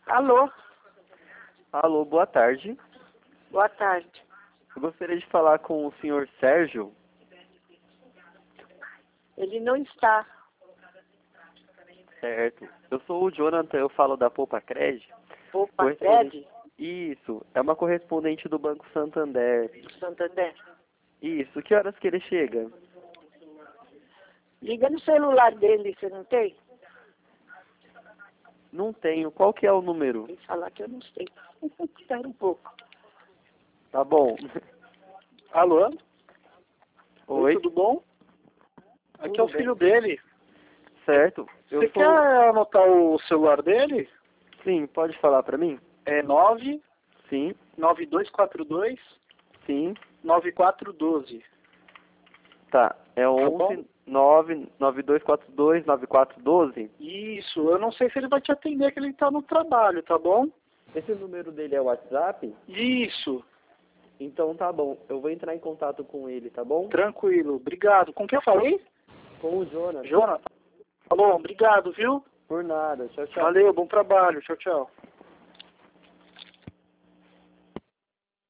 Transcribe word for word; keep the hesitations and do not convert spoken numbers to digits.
Alô, Alô, boa tarde. boa tarde. Eu gostaria de falar com o senhor Sérgio. Ele não está. Certo. Eu sou o Jonathan, eu falo da Poupa Cred. Opa, Correspondente- Fred, Isso, é uma correspondente do Banco Santander. do Santander. Isso, que horas que ele chega? Liga no celular dele, você não tem? Não tenho. Qual que é o número? Vem falar que eu não sei. Espera um pouco. Tá bom. Alô? Oi, Tudo bom? Aqui Tudo é o bem. filho dele. certo. Eu Você sou... quer anotar o celular dele? Sim, pode falar pra mim? É nove Sim, nove dois quatro dois sim. nove quatro um dois. Tá, é bom? onze nove nove dois quatro dois nove quatro um dois. Isso, eu não sei se ele vai te atender, que ele tá no trabalho, tá bom? Esse número dele é o WhatsApp? Isso, Então tá bom, eu vou entrar em contato com ele, tá bom? tranquilo. Obrigado. Com quem eu falei? Com o Jonas. Jonathan. Tá bom, obrigado, viu? Por nada, tchau, tchau. Valeu, bom trabalho. Tchau, tchau.